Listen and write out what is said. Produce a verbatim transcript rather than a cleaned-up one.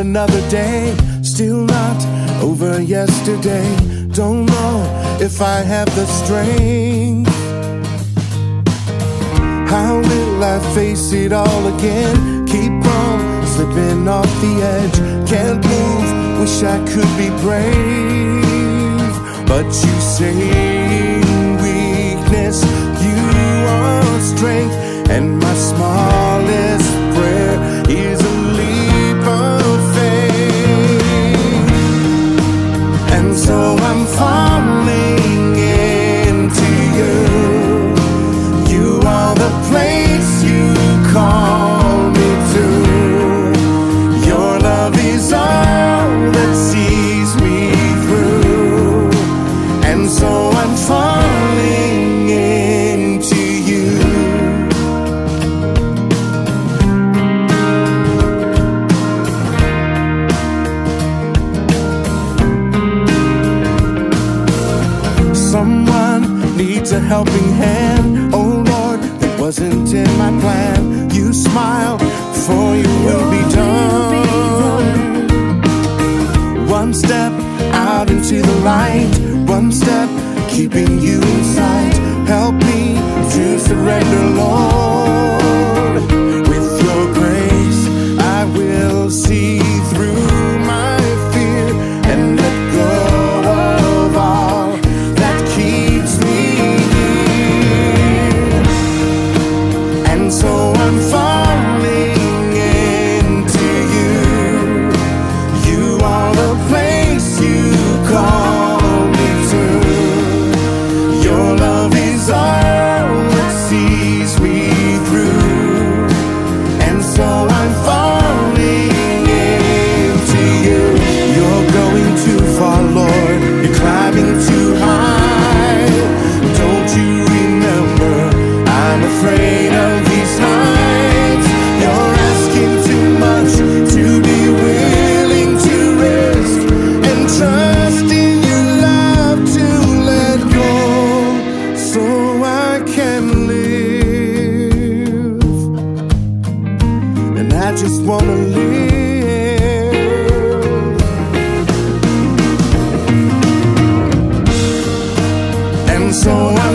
another day, still not over yesterday. Don't know if I have the strength. How will I face it all again? Keep on slipping off the edge. Can't move, wish I could be brave. But you say weakness, you are strength. And my smallest prayer is a leap of faith. And so I'm falling into you. You are the place you call me to. Your love is all that sees me through. And so I'm falling into you. Someone needs a helping hand. Oh Lord, it wasn't in my plan. You smile, for you will be done. One step out into the light, one step keeping you in sight. Help me to surrender, Lord. With your grace, I will see through my fear and let go of all that keeps me here. And so I'm falling into you. You are the place you call me to. Your love is all that sees me through. And so I'm falling into you. You're going too far, Lord. You're climbing too high. Don't you remember? I'm afraid of these heights. You're asking too much to be willing to rest and trust in your love to let go, so I can live. And I just wanna live. And so I'm